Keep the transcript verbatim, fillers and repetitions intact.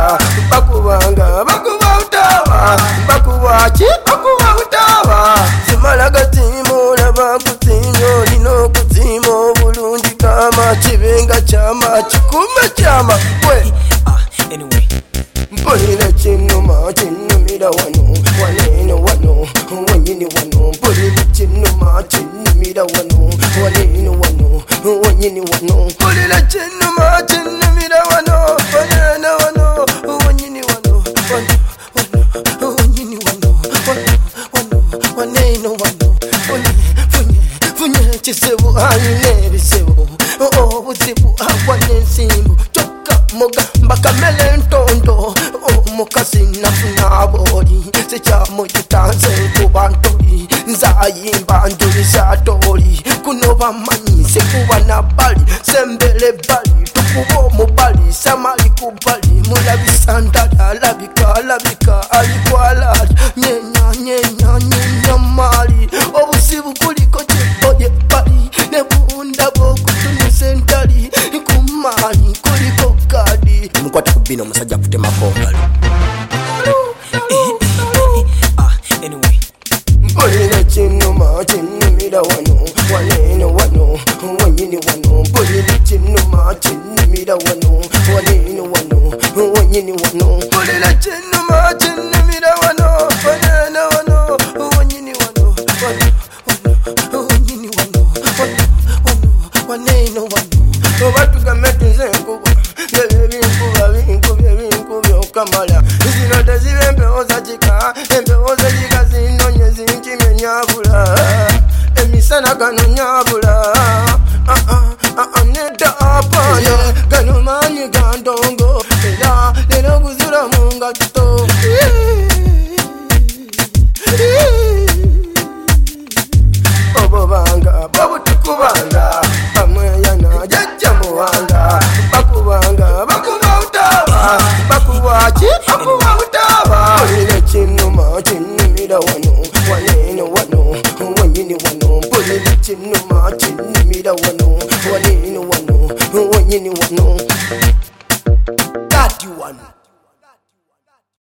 bakubanga bakubanga bakuba utawa bakuwachi bakuba utawa simala gatimu laba kutinyo lino kutimo bulungi kama chibenga chama chikume chama we uh, anyway mpulira kinuma kinumira wano waneno wano wanyini wano mpulira kinuma kinumira wano waneno wano wanyini wano mpulira kinuma kinumira wano waneno wano wanyini wano wano wanyini wano wano waneno wano funye funye kisebu ayine ebisebu obuzibu akwane ensimbu mugamba kamele ntondo omukasi nafuna aboli sekyamugitanze kuba ntoli nzayimba njulisa toli kuno bamanyi sekuba na bali sembele bali tukuba omubali samali kubali mulabisa ndala alabika alabika alikwala nyenya nyenya nyenya mali obuzibu kuliko kyeoye bali nebunda bwokutunise ntali kumali kuliko kadi mukwata kubina omusajja kutemako mpulira kinuma kinumira wano waneno wano wanyini wano mpulira kinuma kinumira wano waneno wano wanyini wano mpulira kinuma kinumira wano waneno wano wanyini wano wanyini wano waneno wano obatugambe tuze enkuba ebinkuba binkuba ebinkuba okamala zino teziba empewo zakika empewo zakika zinonye zinkimyenyabula emisana gano nyabula nedda apaye gano manyi gandongo era lero buzula mu ngatto obobanga babutukubanga bamweyana jajja muwanga bakubanga bakuba utawa bakuwachi bakuba utawa mpulira kinuma kinumira wano waneno wano wanyini wano mpulira kinuma kinumira wano waneno wano wanyini wano that one.